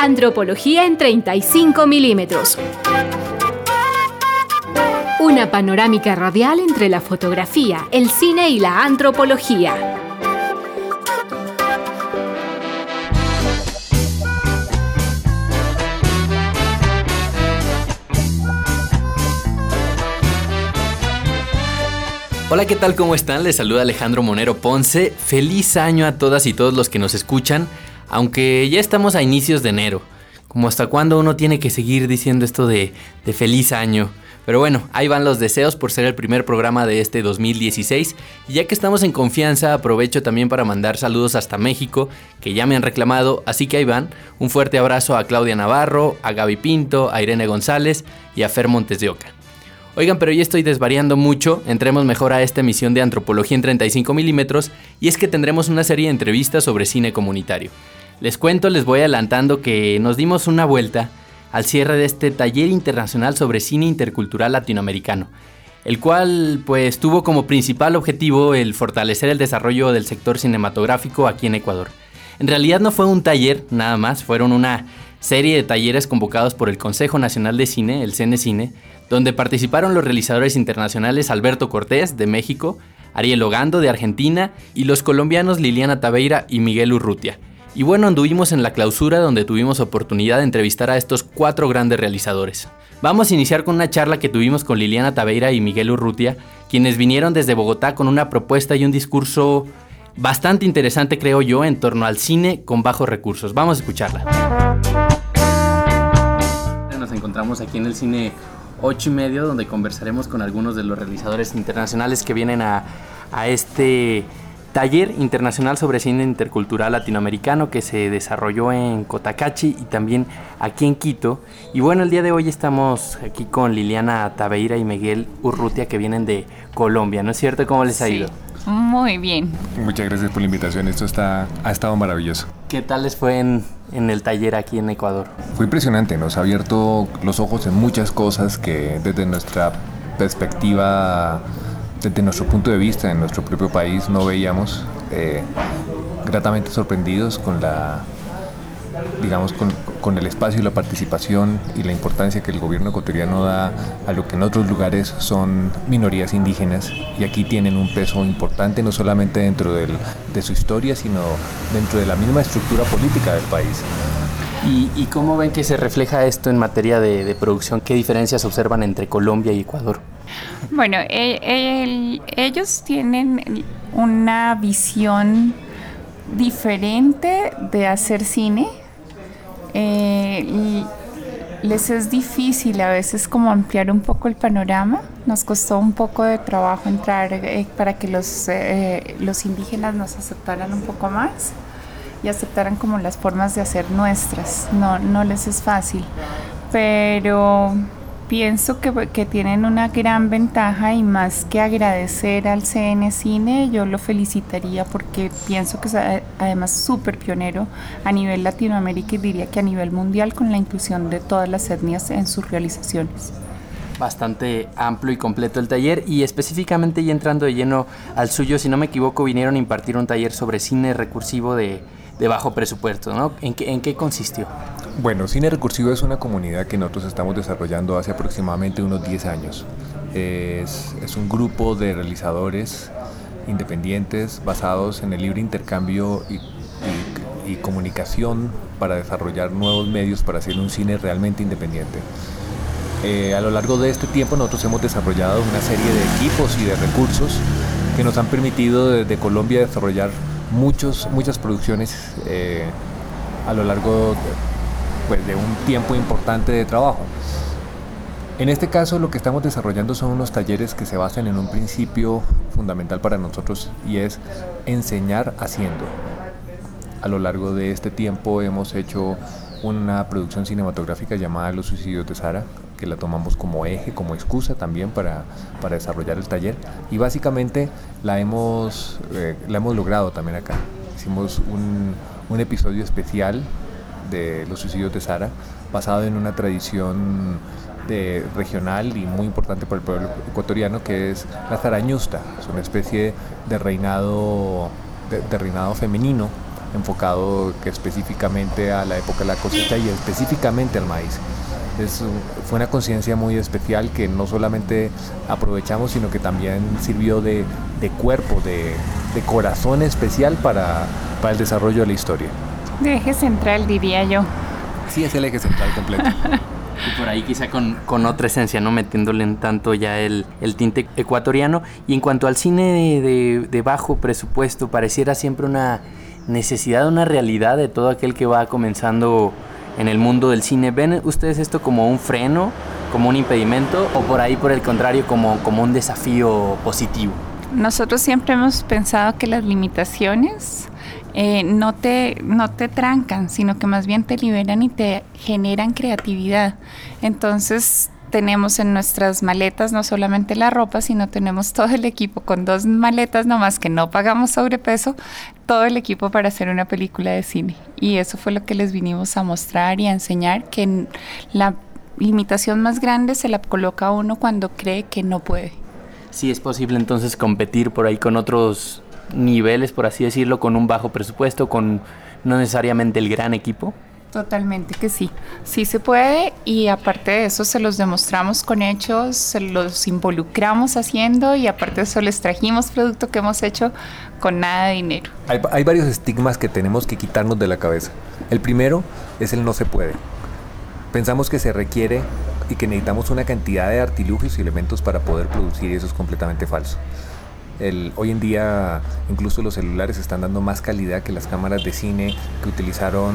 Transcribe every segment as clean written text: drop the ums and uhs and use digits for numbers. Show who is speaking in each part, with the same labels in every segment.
Speaker 1: Antropología en 35 milímetros. Una panorámica radial entre la fotografía, el cine y la antropología.
Speaker 2: Hola, ¿qué tal? ¿Cómo están? Les saluda Alejandro Monero Ponce. Feliz año a todas y todos los que nos escuchan, aunque ya estamos a inicios de enero. Como hasta cuándo uno tiene que seguir diciendo esto de feliz año. Pero bueno, ahí van los deseos por ser el primer programa de este 2016. Y ya que estamos en confianza, aprovecho también para mandar saludos hasta México, que ya me han reclamado, así que ahí van. Un fuerte abrazo a Claudia Navarro, a Gaby Pinto, a Irene González y a Fer Montes de Oca. Oigan, pero ya estoy desvariando mucho, entremos mejor a esta emisión de Antropología en 35 milímetros, y es que tendremos una serie de entrevistas sobre cine comunitario. Les voy adelantando que nos dimos una vuelta al cierre de este taller internacional sobre cine intercultural latinoamericano, el cual pues tuvo como principal objetivo el fortalecer el desarrollo del sector cinematográfico aquí en Ecuador. En realidad no fue un taller nada más, fueron una serie de talleres convocados por el Consejo Nacional de Cine, el CNCine, donde participaron los realizadores internacionales Alberto Cortés, de México, Ariel Ogando, de Argentina, y los colombianos Liliana Taveira y Miguel Urrutia. Y bueno, anduvimos en la clausura donde tuvimos oportunidad de entrevistar a estos 4 grandes realizadores. Vamos a iniciar con una charla que tuvimos con Liliana Taveira y Miguel Urrutia, quienes vinieron desde Bogotá con una propuesta y un discurso bastante interesante, creo yo, en torno al cine con bajos recursos. Vamos a escucharla. Nos encontramos aquí en el Cine 8:30, donde conversaremos con algunos de los realizadores internacionales que vienen a este taller internacional sobre cine intercultural latinoamericano que se desarrolló en Cotacachi y también aquí en Quito. Y bueno, el día de hoy estamos aquí con Liliana Taveira y Miguel Urrutia, que vienen de Colombia, ¿no es cierto? ¿Cómo les ha ido?
Speaker 3: Muy bien.
Speaker 4: Muchas gracias por la invitación, esto ha estado maravilloso.
Speaker 2: ¿Qué tal les fue en el taller aquí en Ecuador?
Speaker 4: Fue impresionante, nos ha abierto los ojos en muchas cosas que desde nuestra perspectiva, desde nuestro punto de vista, en nuestro propio país no veíamos. Gratamente sorprendidos con con el espacio y la participación y la importancia que el gobierno ecuatoriano da a lo que en otros lugares son minorías indígenas, y aquí tienen un peso importante no solamente dentro de su historia, sino dentro de la misma estructura política del país.
Speaker 2: ¿Y cómo ven que se refleja esto en materia de producción? ¿Qué diferencias observan entre Colombia y Ecuador?
Speaker 3: Bueno, ellos tienen una visión diferente de hacer cine. Y les es difícil a veces como ampliar un poco el panorama. Nos costó un poco de trabajo entrar para que los indígenas nos aceptaran un poco más y aceptaran como las formas de hacer nuestras. No les es fácil, pero pienso que tienen una gran ventaja, y más que agradecer al CNCine, yo lo felicitaría porque pienso que es además súper pionero a nivel Latinoamérica y diría que a nivel mundial, con la inclusión de todas las etnias en sus realizaciones.
Speaker 2: Bastante amplio y completo el taller, y específicamente ya entrando de lleno al suyo, si no me equivoco, vinieron a impartir un taller sobre cine recursivo de bajo presupuesto, ¿no? ¿En qué consistió?
Speaker 4: Bueno, Cine Recursivo es una comunidad que nosotros estamos desarrollando hace aproximadamente unos 10 años. Es un grupo de realizadores independientes basados en el libre intercambio y comunicación para desarrollar nuevos medios para hacer un cine realmente independiente. A lo largo de este tiempo nosotros hemos desarrollado una serie de equipos y de recursos que nos han permitido desde Colombia desarrollar muchas producciones a lo largo de un tiempo importante de trabajo. En este caso lo que estamos desarrollando son unos talleres que se basan en un principio fundamental para nosotros, y es enseñar haciendo. A lo largo de este tiempo hemos hecho una producción cinematográfica llamada Los Suicidios de Sara, que la tomamos como eje, como excusa también para desarrollar el taller, y básicamente la hemos logrado también acá. Hicimos un episodio especial de Los Suicidios de Sara, basado en una tradición regional y muy importante para el pueblo ecuatoriano, que es la zarañusta. Es una especie de reinado femenino enfocado específicamente a la época de la cosecha y específicamente al maíz. Fue una conciencia muy especial que no solamente aprovechamos, sino que también sirvió de cuerpo, de corazón especial para el desarrollo de la historia.
Speaker 3: De eje central, diría yo.
Speaker 4: Sí, es el eje central completo.
Speaker 2: Y por ahí quizá con otra esencia, ¿no? Metiéndole en tanto ya el tinte ecuatoriano. Y en cuanto al cine de bajo presupuesto, pareciera siempre una necesidad, una realidad de todo aquel que va comenzando en el mundo del cine. ¿Ven ustedes esto como un freno, como un impedimento, o por ahí, por el contrario, como un desafío positivo?
Speaker 3: Nosotros siempre hemos pensado que las limitaciones no te trancan, sino que más bien te liberan y te generan creatividad. Entonces tenemos en nuestras maletas no solamente la ropa, sino tenemos todo el equipo con 2 maletas nomás, que no pagamos sobrepeso, todo el equipo para hacer una película de cine. Y eso fue lo que les vinimos a mostrar y a enseñar, que la limitación más grande se la coloca a uno cuando cree que no puede.
Speaker 2: Sí, es posible entonces competir por ahí con otros niveles, por así decirlo, con un bajo presupuesto, con no necesariamente el gran equipo.
Speaker 3: Totalmente que sí, sí se puede, y aparte de eso se los demostramos con hechos, se los involucramos haciendo, y aparte de eso les trajimos producto que hemos hecho con nada de dinero.
Speaker 4: Hay varios estigmas que tenemos que quitarnos de la cabeza. El primero es el no se puede. Pensamos que se requiere y que necesitamos una cantidad de artilugios y elementos para poder producir, y eso es completamente falso. Hoy en día incluso los celulares están dando más calidad que las cámaras de cine que utilizaron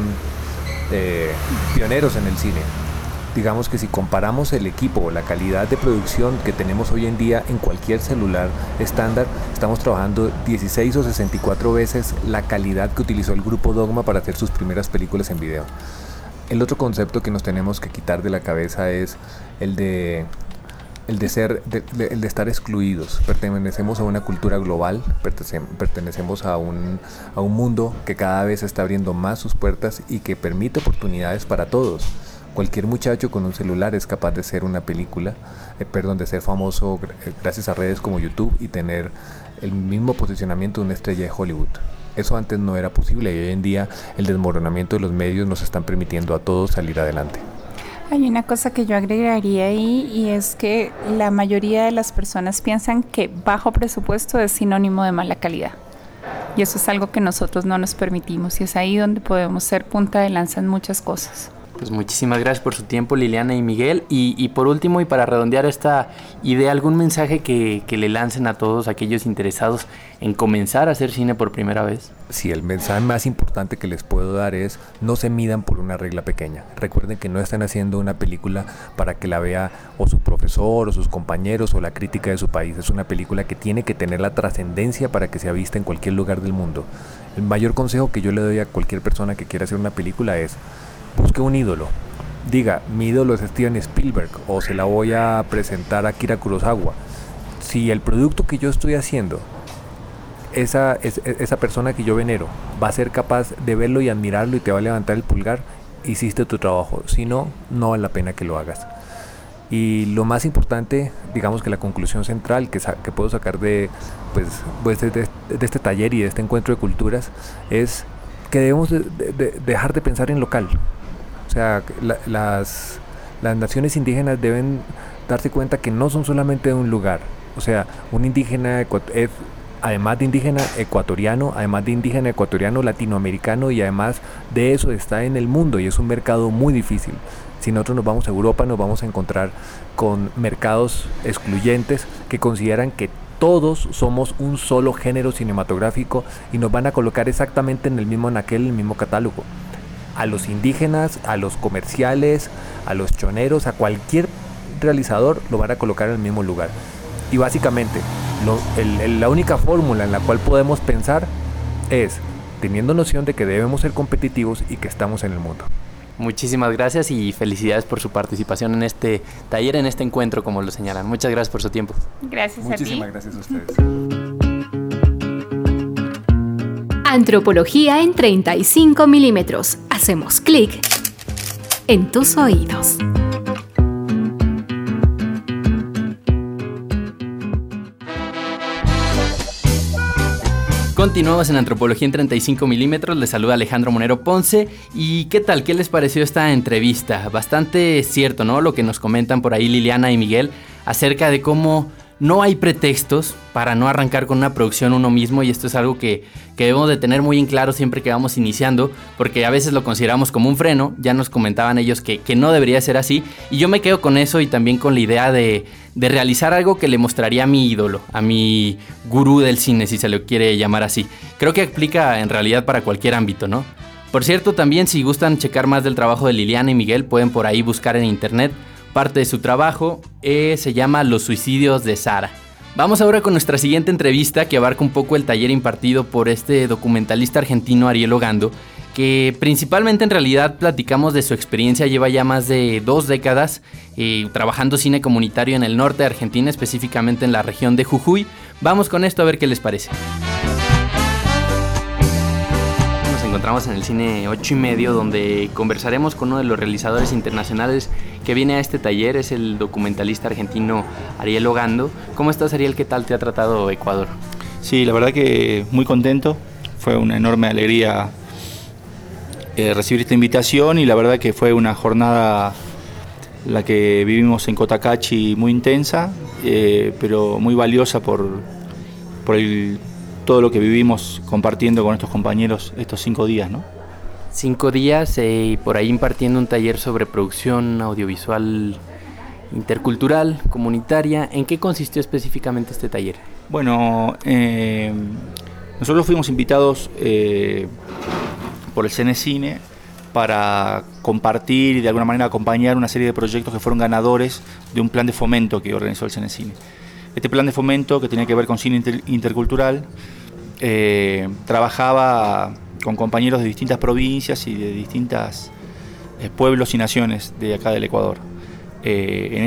Speaker 4: pioneros en el cine. Digamos que si comparamos el equipo o la calidad de producción que tenemos hoy en día en cualquier celular estándar, estamos trabajando 16 o 64 veces la calidad que utilizó el grupo Dogma para hacer sus primeras películas en video. El otro concepto que nos tenemos que quitar de la cabeza es el de estar excluidos. Pertenecemos a una cultura global, pertenecemos a un mundo que cada vez está abriendo más sus puertas y que permite oportunidades para todos. Cualquier muchacho con un celular es capaz de hacer una película, de ser famoso gracias a redes como YouTube y tener el mismo posicionamiento de una estrella de Hollywood. Eso antes no era posible, y hoy en día el desmoronamiento de los medios nos están permitiendo a todos salir adelante.
Speaker 3: Hay una cosa que yo agregaría ahí, y es que la mayoría de las personas piensan que bajo presupuesto es sinónimo de mala calidad. Y eso es algo que nosotros no nos permitimos, y es ahí donde podemos ser punta de lanza en muchas cosas.
Speaker 2: Pues muchísimas gracias por su tiempo, Liliana y Miguel. Y por último, y para redondear esta idea, ¿algún mensaje que le lancen a todos aquellos interesados en comenzar a hacer cine por primera vez?
Speaker 4: Sí, el mensaje más importante que les puedo dar es: no se midan por una regla pequeña. Recuerden que no están haciendo una película para que la vea o su profesor o sus compañeros o la crítica de su país. Es una película que tiene que tener la trascendencia para que sea vista en cualquier lugar del mundo. El mayor consejo que yo le doy a cualquier persona que quiera hacer una película es: busque un ídolo. Diga, mi ídolo es Steven Spielberg, o se la voy a presentar a Akira Kurosawa. Si el producto que yo estoy haciendo, esa persona que yo venero va a ser capaz de verlo y admirarlo y te va a levantar el pulgar, hiciste tu trabajo. Si no, no vale la pena que lo hagas. Y lo más importante, digamos que la conclusión central que puedo sacar de este taller y de este encuentro de culturas, es que debemos de dejar de pensar en local. O sea, las naciones indígenas deben darse cuenta que no son solamente de un lugar. O sea, un indígena es, además de indígena ecuatoriano, además de indígena ecuatoriano latinoamericano, y además de eso está en el mundo, y es un mercado muy difícil. Si nosotros nos vamos a Europa, nos vamos a encontrar con mercados excluyentes que consideran que todos somos un solo género cinematográfico y nos van a colocar exactamente en el mismo anaquel, en el mismo catálogo. A los indígenas, a los comerciales, a los choneros, a cualquier realizador lo van a colocar en el mismo lugar. Y básicamente la única fórmula en la cual podemos pensar es teniendo noción de que debemos ser competitivos y que estamos en el mundo.
Speaker 2: Muchísimas gracias y felicidades por su participación en este taller, en este encuentro, como lo señalan. Muchas gracias por su tiempo.
Speaker 3: Gracias a ti.
Speaker 4: Muchísimas gracias a ustedes.
Speaker 1: Antropología en 35 milímetros. Hacemos clic en tus oídos.
Speaker 2: Continuamos en Antropología en 35 milímetros, les saluda Alejandro Monero Ponce. ¿Y qué tal? ¿Qué les pareció esta entrevista? Bastante cierto, ¿no? Lo que nos comentan por ahí Liliana y Miguel acerca de cómo no hay pretextos para no arrancar con una producción uno mismo, y esto es algo que debemos de tener muy en claro siempre que vamos iniciando, porque a veces lo consideramos como un freno. Ya nos comentaban ellos que no debería ser así, y yo me quedo con eso y también con la idea de realizar algo que le mostraría a mi ídolo, a mi gurú del cine, si se lo quiere llamar así. Creo que aplica en realidad para cualquier ámbito, ¿no? Por cierto, también si gustan checar más del trabajo de Liliana y Miguel, pueden por ahí buscar en internet parte de su trabajo. Se llama Los suicidios de Sara. Vamos ahora con nuestra siguiente entrevista, que abarca un poco el taller impartido por este documentalista argentino Ariel Ogando, que principalmente en realidad platicamos de su experiencia. Lleva ya más de 2 décadas trabajando cine comunitario en el norte de Argentina, específicamente en la región de Jujuy. Vamos con esto a ver qué les parece. Nos encontramos en el cine 8 y medio, donde conversaremos con uno de los realizadores internacionales que viene a este taller. Es el documentalista argentino Ariel Ogando. ¿Cómo estás, Ariel? ¿Qué tal te ha tratado Ecuador?
Speaker 5: Sí, la verdad que muy contento. Fue una enorme alegría recibir esta invitación, y la verdad que fue una jornada la que vivimos en Cotacachi muy intensa, pero muy valiosa por todo lo que vivimos compartiendo con estos compañeros estos 5 días, ¿no?
Speaker 2: 5 días y por ahí impartiendo un taller sobre producción audiovisual intercultural, comunitaria. ¿En qué consistió específicamente este taller?
Speaker 5: Bueno, nosotros fuimos invitados por el CNCine para compartir y de alguna manera acompañar una serie de proyectos que fueron ganadores de un plan de fomento que organizó el CNCine. Este plan de fomento, que tenía que ver con cine intercultural, trabajaba con compañeros de distintas provincias y de distintos pueblos y naciones de acá del Ecuador. En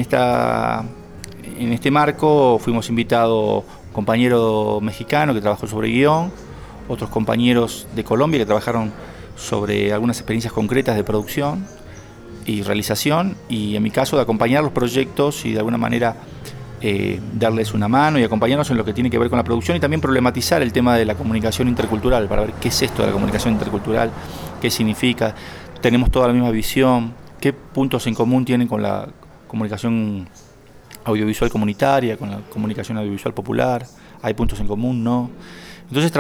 Speaker 5: este marco fuimos invitados un compañero mexicano que trabajó sobre guión, otros compañeros de Colombia que trabajaron sobre algunas experiencias concretas de producción y realización, y en mi caso de acompañar los proyectos y de alguna manera darles una mano y acompañarnos en lo que tiene que ver con la producción, y también problematizar el tema de la comunicación intercultural, para ver qué es esto de la comunicación intercultural, qué significa, tenemos toda la misma visión, qué puntos en común tienen con la comunicación audiovisual comunitaria, con la comunicación audiovisual popular, hay puntos en común, ¿no? Entonces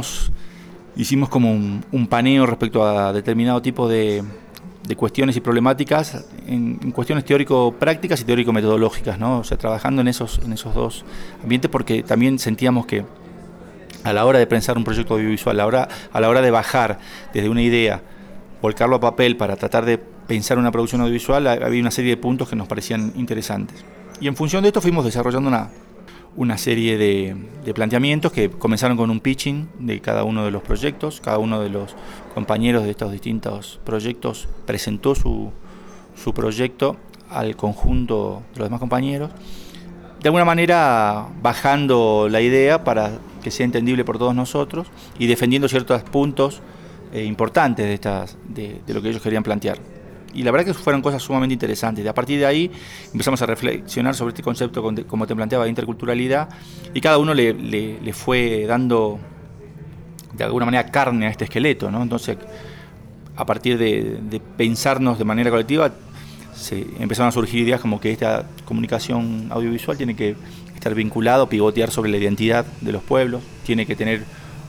Speaker 5: hicimos como un paneo respecto a determinado tipo de cuestiones y problemáticas en cuestiones teórico-prácticas y teórico-metodológicas, ¿no? O sea, trabajando en esos dos ambientes, porque también sentíamos que a la hora de pensar un proyecto audiovisual, a la hora de bajar desde una idea, volcarlo a papel para tratar de pensar una producción audiovisual, había una serie de puntos que nos parecían interesantes. Y en función de esto fuimos desarrollando una serie de planteamientos que comenzaron con un pitching de cada uno de los proyectos. Cada uno de los compañeros de estos distintos proyectos presentó su proyecto al conjunto de los demás compañeros, de alguna manera bajando la idea para que sea entendible por todos nosotros y defendiendo ciertos puntos importantes de lo que ellos querían plantear. Y la verdad que fueron cosas sumamente interesantes. A partir de ahí empezamos a reflexionar sobre este concepto, como te planteaba, de interculturalidad, y cada uno le fue dando de alguna manera carne a este esqueleto, ¿no? Entonces, a partir de pensarnos de manera colectiva, empezaron a surgir ideas como que esta comunicación audiovisual tiene que estar vinculado, pivotear sobre la identidad de los pueblos, tiene que tener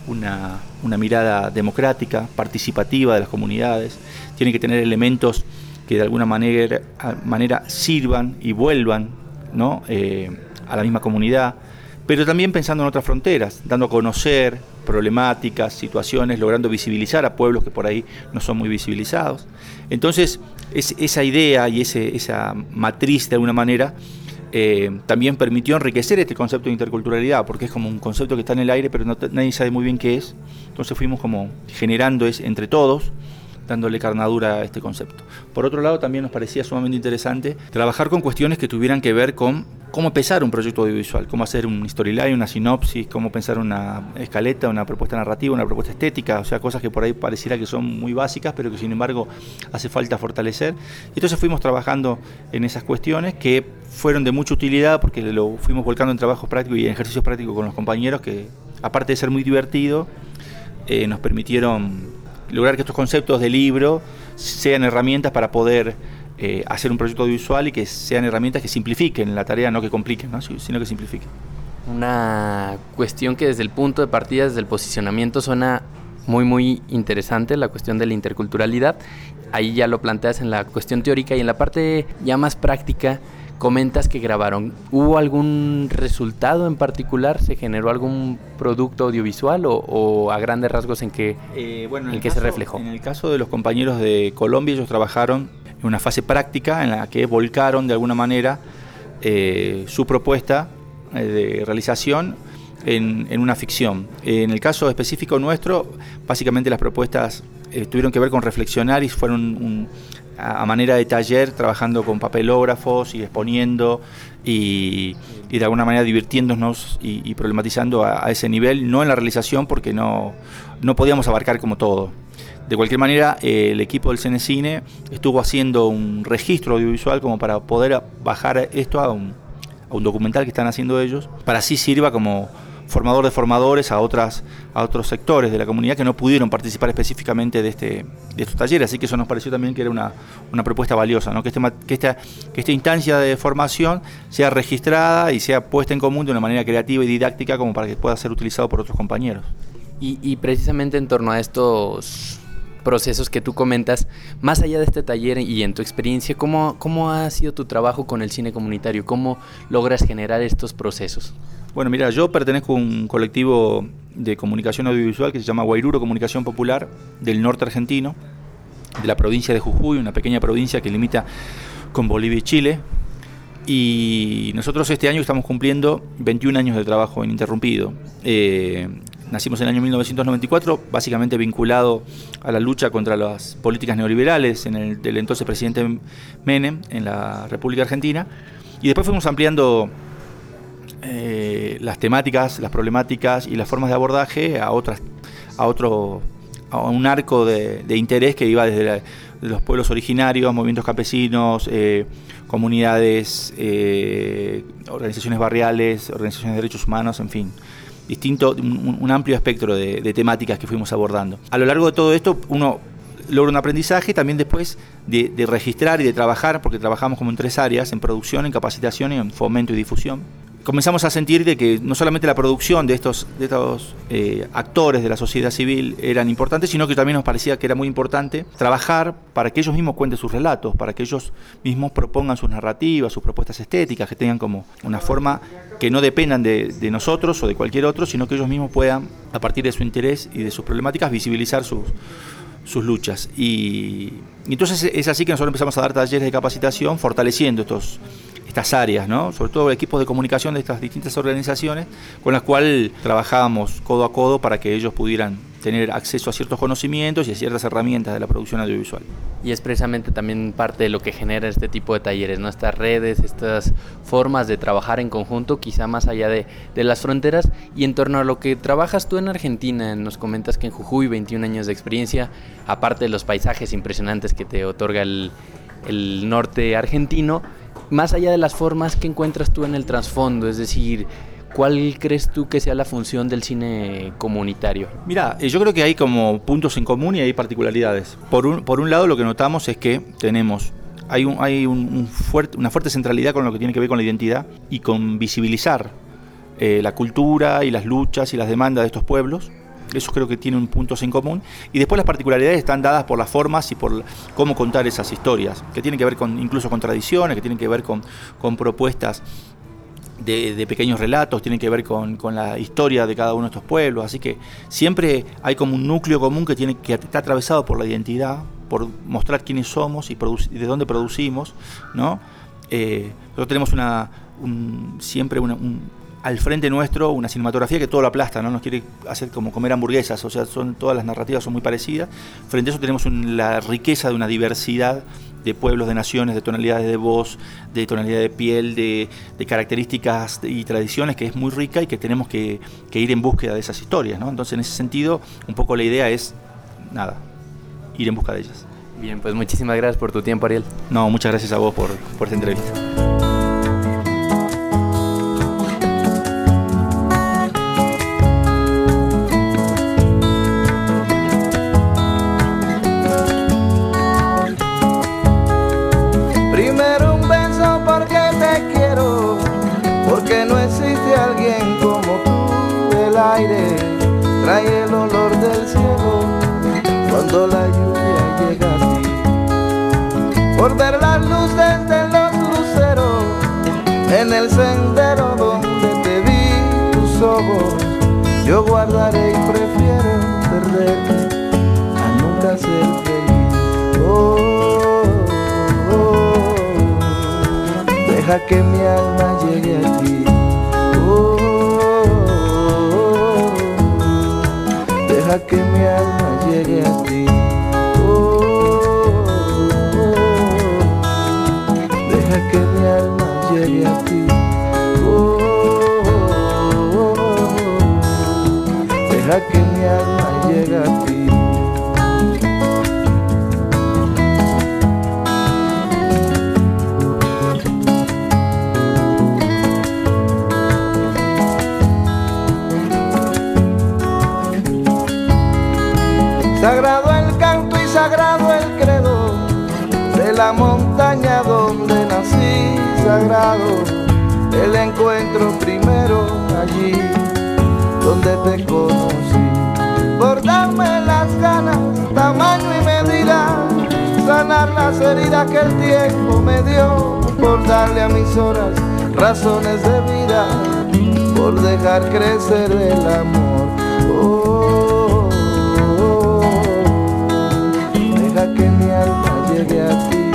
Speaker 5: una mirada democrática, participativa de las comunidades, tiene que tener elementos que de alguna manera sirvan y vuelvan, ¿no? A la misma comunidad, pero también pensando en otras fronteras, dando a conocer problemáticas, situaciones, logrando visibilizar a pueblos que por ahí no son muy visibilizados. Entonces, esa idea y esa matriz de alguna manera también permitió enriquecer este concepto de interculturalidad, porque es como un concepto que está en el aire, pero nadie sabe muy bien qué es. Entonces fuimos como generando entre todos dándole carnadura a este concepto. Por otro lado, también nos parecía sumamente interesante trabajar con cuestiones que tuvieran que ver con cómo empezar un proyecto audiovisual, cómo hacer un storyline, una sinopsis, cómo pensar una escaleta, una propuesta narrativa, una propuesta estética, o sea, cosas que por ahí pareciera que son muy básicas, pero que sin embargo hace falta fortalecer. Entonces fuimos trabajando en esas cuestiones que fueron de mucha utilidad porque lo fuimos volcando en trabajos prácticos y en ejercicios prácticos con los compañeros que, aparte de ser muy divertido, nos permitieron lograr que estos conceptos de libro sean herramientas para poder hacer un proyecto audiovisual y que sean herramientas que simplifiquen la tarea, no que compliquen, ¿no? Sino que simplifiquen.
Speaker 2: Una cuestión que desde el punto de partida, desde el posicionamiento, suena muy interesante, la cuestión de la interculturalidad. Ahí ya lo planteas en la cuestión teórica, y en la parte ya más práctica comentas que grabaron. ¿Hubo algún resultado en particular? ¿Se generó algún producto audiovisual o a grandes rasgos en qué se reflejó?
Speaker 5: En el caso de los compañeros de Colombia, ellos trabajaron en una fase práctica en la que volcaron de alguna manera su propuesta de realización en una ficción. En el caso específico nuestro, básicamente las propuestas tuvieron que ver con reflexionar y fueron a manera de taller, trabajando con papelógrafos y exponiendo y de alguna manera divirtiéndonos y problematizando a ese nivel, no en la realización porque no podíamos abarcar como todo. De cualquier manera, el equipo del Cenecine estuvo haciendo un registro audiovisual como para poder bajar esto a un documental que están haciendo ellos, para así sirva como formador de formadores a otros sectores de la comunidad que no pudieron participar específicamente de estos talleres. Así que eso nos pareció también que era una propuesta valiosa, ¿no? que esta instancia de formación sea registrada y sea puesta en común de una manera creativa y didáctica como para que pueda ser utilizado por otros compañeros.
Speaker 2: Y precisamente en torno a estos procesos que tú comentas, más allá de este taller y en tu experiencia, ¿cómo ha sido tu trabajo con el cine comunitario? ¿Cómo logras generar estos procesos?
Speaker 5: Bueno, mira, yo pertenezco a un colectivo de comunicación audiovisual que se llama Guairuro Comunicación Popular, del norte argentino, de la provincia de Jujuy, una pequeña provincia que limita con Bolivia y Chile. Y nosotros este año estamos cumpliendo 21 años de trabajo ininterrumpido. Nacimos en el año 1994, básicamente vinculado a la lucha contra las políticas neoliberales del entonces presidente Menem en la República Argentina. Y después fuimos ampliando las temáticas, las problemáticas y las formas de abordaje a un arco de interés que iba desde los pueblos originarios, movimientos campesinos, comunidades, organizaciones barriales, organizaciones de derechos humanos, en fin, un amplio espectro de temáticas que fuimos abordando. A lo largo de todo esto uno logra un aprendizaje también después de registrar y de trabajar, porque trabajamos como en 3 áreas, en producción, en capacitación y en fomento y difusión. Comenzamos a sentir de que no solamente la producción de estos actores de la sociedad civil eran importantes, sino que también nos parecía que era muy importante trabajar para que ellos mismos cuenten sus relatos, para que ellos mismos propongan sus narrativas, sus propuestas estéticas, que tengan como una forma que no dependan de nosotros o de cualquier otro, sino que ellos mismos puedan, a partir de su interés y de sus problemáticas, visibilizar sus luchas. Y entonces es así que nosotros empezamos a dar talleres de capacitación fortaleciendo estas áreas, ¿no? Sobre todo equipos de comunicación de estas distintas organizaciones con las cuales trabajábamos codo a codo para que ellos pudieran tener acceso a ciertos conocimientos y a ciertas herramientas de la producción audiovisual.
Speaker 2: Y es precisamente también parte de lo que genera este tipo de talleres, ¿no? Estas redes, estas formas de trabajar en conjunto, quizá más allá de las fronteras. Y en torno a lo que trabajas tú en Argentina, nos comentas que en Jujuy, 21 años de experiencia, aparte de los paisajes impresionantes que te otorga el norte argentino, más allá de las formas que encuentras tú en el trasfondo, es decir, ¿cuál crees tú que sea la función del cine comunitario?
Speaker 5: Mira, yo creo que hay como puntos en común y hay particularidades. Por un lado, lo que notamos es que hay una fuerte centralidad con lo que tiene que ver con la identidad y con visibilizar la cultura y las luchas y las demandas de estos pueblos. Eso creo que tiene un puntos en común. Y después las particularidades están dadas por las formas y por cómo contar esas historias, que tienen que ver incluso con tradiciones, que tienen que ver con propuestas de pequeños relatos, tienen que ver con la historia de cada uno de estos pueblos. Así que siempre hay como un núcleo común que está atravesado por la identidad, por mostrar quiénes somos y de dónde producimos, ¿no? Nosotros tenemos al frente nuestro una cinematografía que todo lo aplasta, ¿no? Nos quiere hacer como comer hamburguesas, o sea, todas las narrativas son muy parecidas. Frente a eso tenemos la riqueza de una diversidad de pueblos, de naciones, de tonalidades de voz, de tonalidad de piel, de características y tradiciones, que es muy rica y que tenemos que ir en búsqueda de esas historias, ¿no? Entonces, en ese sentido, un poco la idea es, ir en busca de ellas.
Speaker 2: Bien, pues muchísimas gracias por tu tiempo, Ariel.
Speaker 5: No, muchas gracias a vos por esta entrevista.
Speaker 6: Primero un beso porque te quiero, porque no existe alguien como tú. El aire trae el olor del cielo cuando la lluvia llega a ti. Por ver las luces de los luceros en el sendero donde te vi tus ojos, yo guardaré y prefiero perderte a nunca ser feliz. Deja que mi alma llegue a ti. Deja que mi alma llegue a ti. Deja que mi alma llegue a ti. Deja que mi alma llegue a ti. Sagrado el canto y sagrado el credo de la montaña donde nací. Sagrado el encuentro primero allí donde te conocí. Por darme las ganas, tamaño y medida, sanar las heridas que el tiempo me dio. Por darle a mis horas razones de vida, por dejar crecer el amor. Deja que mi alma llegue a ti.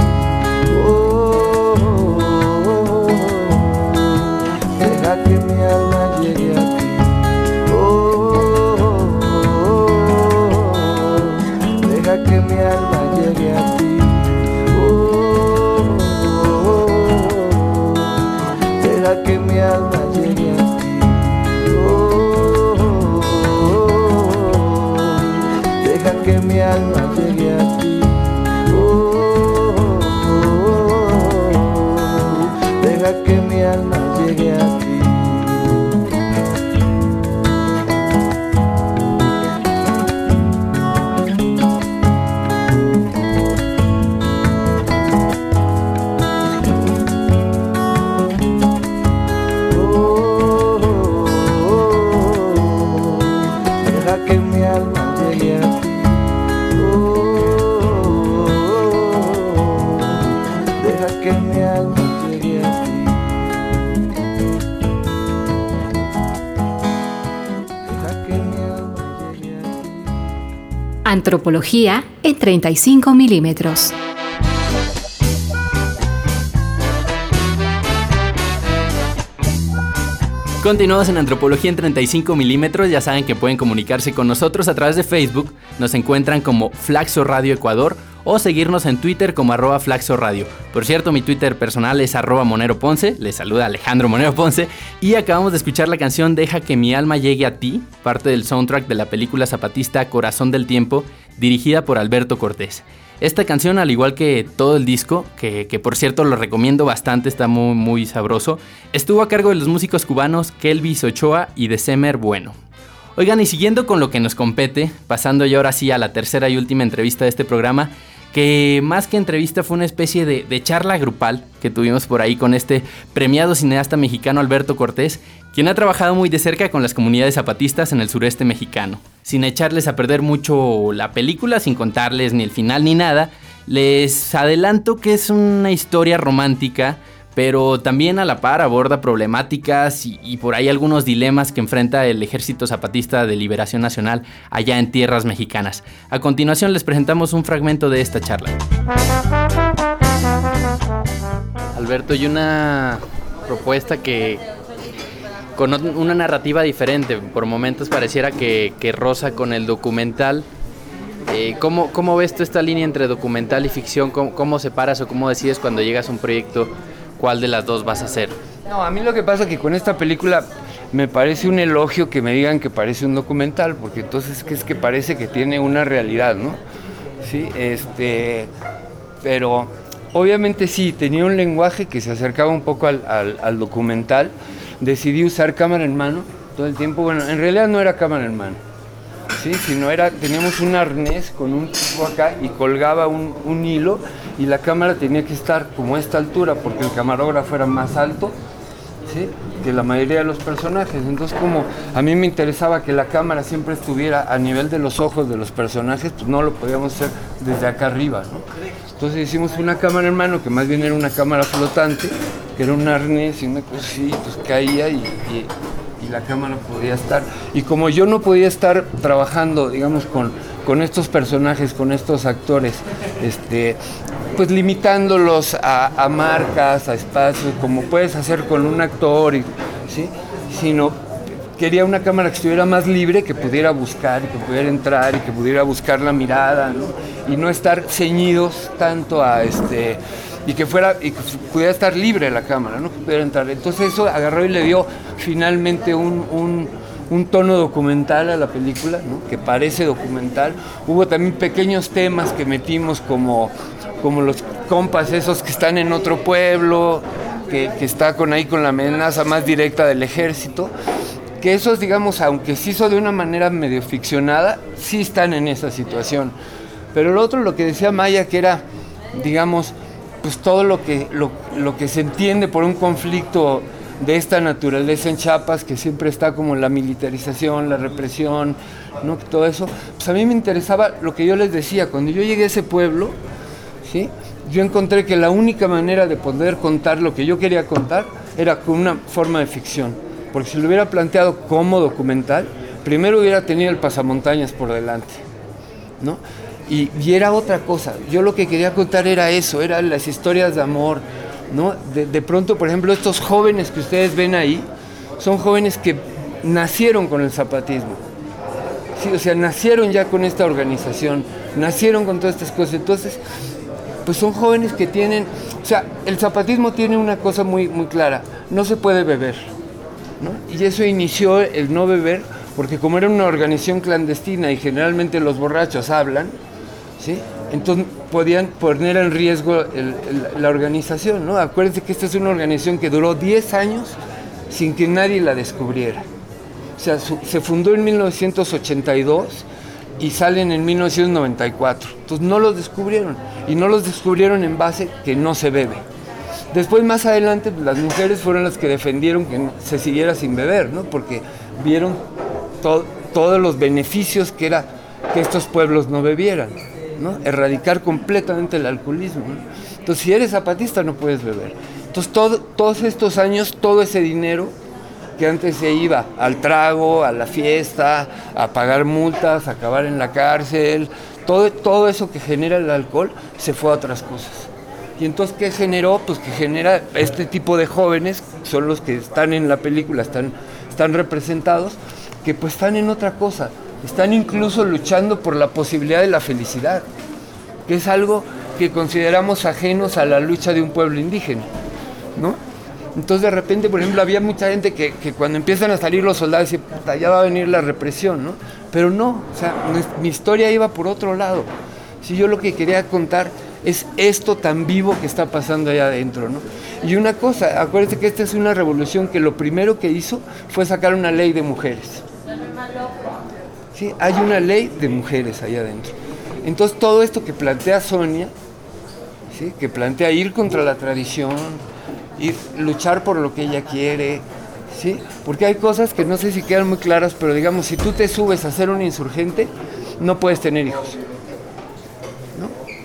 Speaker 6: Deja que mi alma llegue a ti. Deja que mi alma llegue a ti. Deja que mi alma llegue a ti. Deja que mi alma llegue a ti. Deja que mi alma llegue a ti. Deja que mi alma llegue a ti. Deja que mi alma llegue a ti. Deja que mi alma llegue a ti.
Speaker 1: Antropología en 35 milímetros.
Speaker 2: Continuamos en Antropología en 35 milímetros. Ya saben que pueden comunicarse con nosotros a través de Facebook. Nos encuentran como Flaxo Radio Ecuador o seguirnos en Twitter como @Flaxo Radio. Por cierto, mi Twitter personal es @MoneroPonce. Les saluda Alejandro Monero Ponce. Y acabamos de escuchar la canción Deja que mi alma llegue a ti, parte del soundtrack de la película zapatista Corazón del Tiempo, dirigida por Alberto Cortés. Esta canción, al igual que todo el disco, que por cierto lo recomiendo bastante, está muy, muy sabroso, estuvo a cargo de los músicos cubanos Kelvis Ochoa y December Bueno. Oigan, y siguiendo con lo que nos compete, pasando ya ahora sí a la tercera y última entrevista de este programa, que más que entrevista fue una especie de charla grupal que tuvimos por ahí con este premiado cineasta mexicano Alberto Cortés, quien ha trabajado muy de cerca con las comunidades zapatistas en el sureste mexicano. Sin echarles a perder mucho la película, sin contarles ni el final ni nada, les adelanto que es una historia romántica, pero también a la par aborda problemáticas y por ahí algunos dilemas que enfrenta el Ejército Zapatista de Liberación Nacional allá en tierras mexicanas. A continuación les presentamos un fragmento de esta charla. Alberto, hay una propuesta que con una narrativa diferente. Por momentos pareciera que roza con el documental. ¿Cómo ves tú esta línea entre documental y ficción? ¿Cómo separas o cómo decides cuando llegas a un proyecto cuál de las dos vas a hacer?
Speaker 7: No, a mí lo que pasa es que con esta película me parece un elogio que me digan que parece un documental, porque entonces es que parece que tiene una realidad, ¿no? Sí, pero obviamente sí, tenía un lenguaje que se acercaba un poco al documental. Decidí usar cámara en mano todo el tiempo. Bueno, en realidad no era cámara en mano, ¿sí? Sino teníamos un arnés con un tipo acá y colgaba un hilo, y la cámara tenía que estar como a esta altura porque el camarógrafo era más alto, ¿sí?, que la mayoría de los personajes. Entonces, como a mí me interesaba que la cámara siempre estuviera a nivel de los ojos de los personajes, pues no lo podíamos hacer desde acá arriba, ¿no? Entonces hicimos una cámara en mano, que más bien era una cámara flotante, que era un arnés y una cosa así, pues caía y la cámara podía estar. Y como yo no podía estar trabajando, digamos, con estos personajes, con estos actores, pues limitándolos a marcas, a espacios, como puedes hacer con un actor, ¿sí?, sino quería una cámara que estuviera más libre, que pudiera buscar y que pudiera entrar y que pudiera buscar la mirada, ¿no? Y no estar ceñidos tanto y que pudiera estar libre la cámara, ¿no?, que pudiera entrar. Entonces eso agarró y le dio finalmente un tono documental a la película, ¿no?, que parece documental. Hubo también pequeños temas que metimos como los compas esos que están en otro pueblo, que está con la amenaza más directa del ejército, que esos, digamos, aunque se hizo de una manera medio ficcionada, sí están en esa situación. Pero lo que decía Maya, que era, digamos, pues todo lo que se entiende por un conflicto de esta naturaleza en Chiapas, que siempre está como la militarización, la represión, ¿no?, todo eso. Pues a mí me interesaba lo que yo les decía, cuando yo llegué a ese pueblo, ¿sí?, yo encontré que la única manera de poder contar lo que yo quería contar era con una forma de ficción, porque si lo hubiera planteado como documental, primero hubiera tenido el pasamontañas por delante, ¿no? Y era otra cosa. Yo lo que quería contar era eso, eran las historias de amor, ¿no? De pronto, por ejemplo, estos jóvenes que ustedes ven ahí, son jóvenes que nacieron con el zapatismo. Sí, o sea, nacieron ya con esta organización, nacieron con todas estas cosas. Entonces, pues son jóvenes que tienen... O sea, el zapatismo tiene una cosa muy, muy clara: no se puede beber, ¿no? Y eso inició el no beber, porque como era una organización clandestina y generalmente los borrachos hablan, ¿sí?, entonces podían poner en riesgo la organización, ¿no? Acuérdense que esta es una organización que duró 10 años sin que nadie la descubriera. O sea, se fundó en 1982 y salen en 1994. Entonces no los descubrieron, y no los descubrieron en base que no se bebe. Después, más adelante, las mujeres fueron las que defendieron que se siguiera sin beber, ¿no?, porque vieron todos los beneficios que era que estos pueblos no bebieran, ¿no?, erradicar completamente el alcoholismo, ¿no? Entonces, si eres zapatista no puedes beber. Entonces, todos estos años, todo ese dinero que antes se iba al trago, a la fiesta, a pagar multas, a acabar en la cárcel, todo eso que genera el alcohol se fue a otras cosas. Y entonces, ¿qué generó? Pues que genera este tipo de jóvenes, son los que están en la película, están representados, que pues están en otra cosa, están incluso luchando por la posibilidad de la felicidad, que es algo que consideramos ajenos a la lucha de un pueblo indígena, ¿no? Entonces, de repente, por ejemplo, había mucha gente que cuando empiezan a salir los soldados dice, puta, ya va a venir la represión, ¿no? Pero no, o sea, mi historia iba por otro lado. Si yo lo que quería contar es esto tan vivo que está pasando allá adentro, ¿no? Y una cosa, acuérdense que esta es una revolución que lo primero que hizo fue sacar una ley de mujeres. Sí, hay una ley de mujeres allá adentro. Entonces, todo esto que plantea Sonia, ¿sí?, que plantea ir contra la tradición, luchar por lo que ella quiere, ¿sí? Porque hay cosas que no sé si quedan muy claras, pero digamos, si tú te subes a ser un insurgente, no puedes tener hijos, ¿no?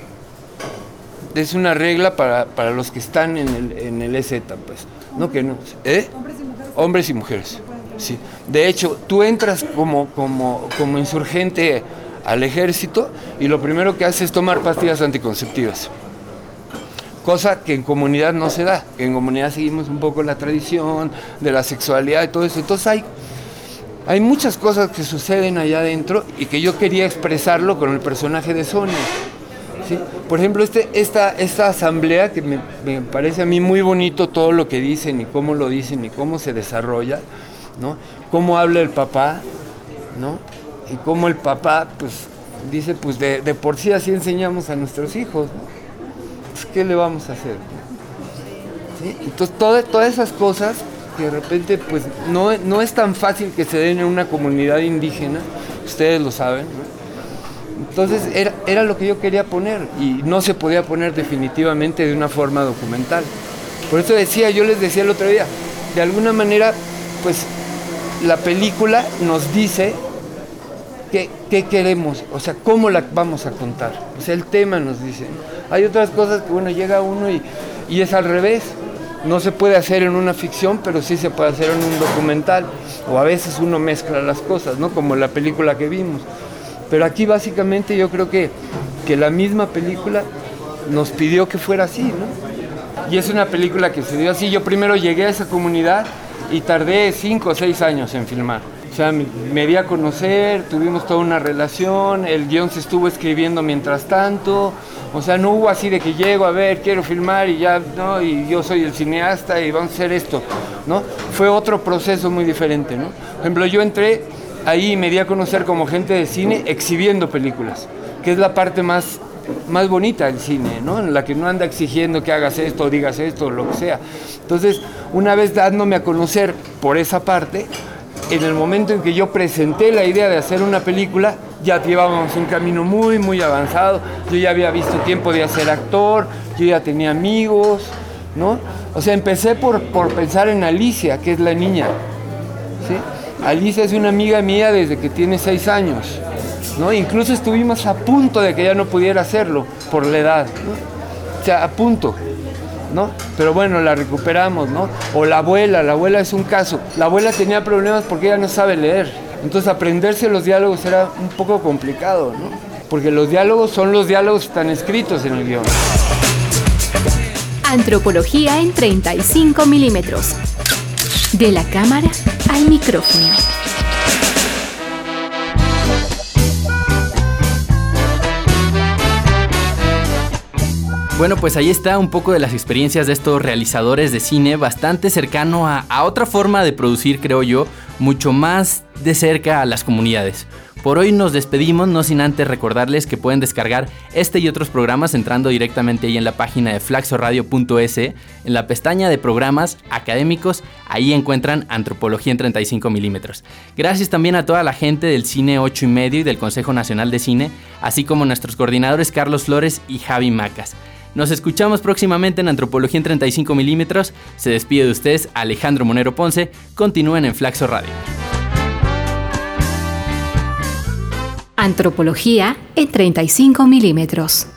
Speaker 7: Es una regla para los que están en el EZ, pues, ¿no? Que no, ¿eh? Hombres y mujeres, sí. De hecho, tú entras como insurgente al ejército y lo primero que haces es tomar pastillas anticonceptivas. cosa que en comunidad no se da. En comunidad seguimos un poco la tradición de la sexualidad y todo eso. Entonces hay muchas cosas que suceden allá adentro y que yo quería expresarlo con el personaje de Sonia. ¿Sí? Por ejemplo, esta asamblea, que me parece a mí muy bonito todo lo que dicen y cómo lo dicen y cómo se desarrolla, ¿no? Cómo habla el papá, ¿no? Y cómo el papá, pues, dice, pues de por sí así enseñamos a nuestros hijos, ¿no? Pues, ¿qué le vamos a hacer? ¿Sí? Entonces, todas esas cosas que de repente, pues, no es tan fácil que se den en una comunidad indígena, ustedes lo saben, ¿no? Entonces era lo que yo quería poner y no se podía poner definitivamente de una forma documental. Por eso yo les decía el otro día, de alguna manera, pues la película nos dice qué queremos, o sea, cómo la vamos a contar. O sea, el tema nos dice, ¿no? Hay otras cosas que, bueno, llega uno y es al revés. No se puede hacer en una ficción, pero sí se puede hacer en un documental. O a veces uno mezcla las cosas, ¿no? Como la película que vimos. Pero aquí básicamente yo creo que la misma película nos pidió que fuera así, ¿no? Y es una película que se dio así. Yo primero llegué a esa comunidad y tardé 5 o 6 años en filmar. O sea, me di a conocer, tuvimos toda una relación, el guión se estuvo escribiendo mientras tanto. O sea, no hubo así de que llego a ver, quiero filmar y ya, ¿no? Y yo soy el cineasta y vamos a hacer esto, ¿no? Fue otro proceso muy diferente, ¿no? Por ejemplo, yo entré ahí y me di a conocer como gente de cine exhibiendo películas, que es la parte más bonita del cine, ¿no? En la que no anda exigiendo que hagas esto, digas esto, lo que sea. Entonces, una vez dándome a conocer por esa parte, en el momento en que yo presenté la idea de hacer una película, ya llevábamos un camino muy, muy avanzado. Yo ya había visto tiempo de ser actor, yo ya tenía amigos, ¿no? O sea, empecé por pensar en Alicia, que es la niña, ¿sí? Alicia es una amiga mía desde que tiene 6 años, ¿no? Incluso estuvimos a punto de que ella no pudiera hacerlo por la edad, ¿no? O sea, a punto, ¿no? Pero bueno, la recuperamos, ¿no? O la abuela es un caso. La abuela tenía problemas porque ella no sabe leer. Entonces aprenderse los diálogos era un poco complicado, ¿no? Porque los diálogos son los diálogos que están escritos en el guión.
Speaker 1: Antropología en 35 milímetros. De la cámara al micrófono.
Speaker 2: Bueno, pues ahí está un poco de las experiencias de estos realizadores de cine, bastante cercano a otra forma de producir, creo yo, mucho más de cerca a las comunidades. Por hoy nos despedimos, no sin antes recordarles que pueden descargar este y otros programas entrando directamente ahí en la página de flaxoradio.es, en la pestaña de programas académicos, ahí encuentran Antropología en 35 milímetros. Gracias también a toda la gente del Cine 8 y medio y del Consejo Nacional de Cine, así como nuestros coordinadores Carlos Flores y Javi Macas. Nos escuchamos próximamente en Antropología en 35 milímetros. Se despide de ustedes Alejandro Monero Ponce. Continúen en Flaxo Radio.
Speaker 1: Antropología en 35 milímetros.